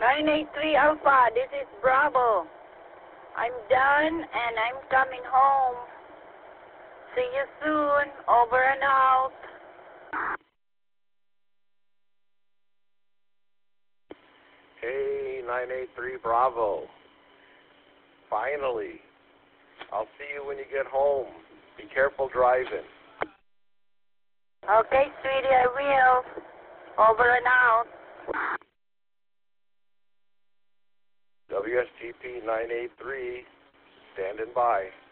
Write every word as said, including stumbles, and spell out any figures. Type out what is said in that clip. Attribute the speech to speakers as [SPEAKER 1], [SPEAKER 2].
[SPEAKER 1] nine eight three Alpha, this is Bravo. I'm done and I'm coming home. See you soon. Over and out.
[SPEAKER 2] Hey, nine eight three Bravo. Finally. I'll see you when you get home. Be careful driving.
[SPEAKER 1] Okay, sweetie, I will. Over and out.
[SPEAKER 2] W S G P nine eight three, standing by.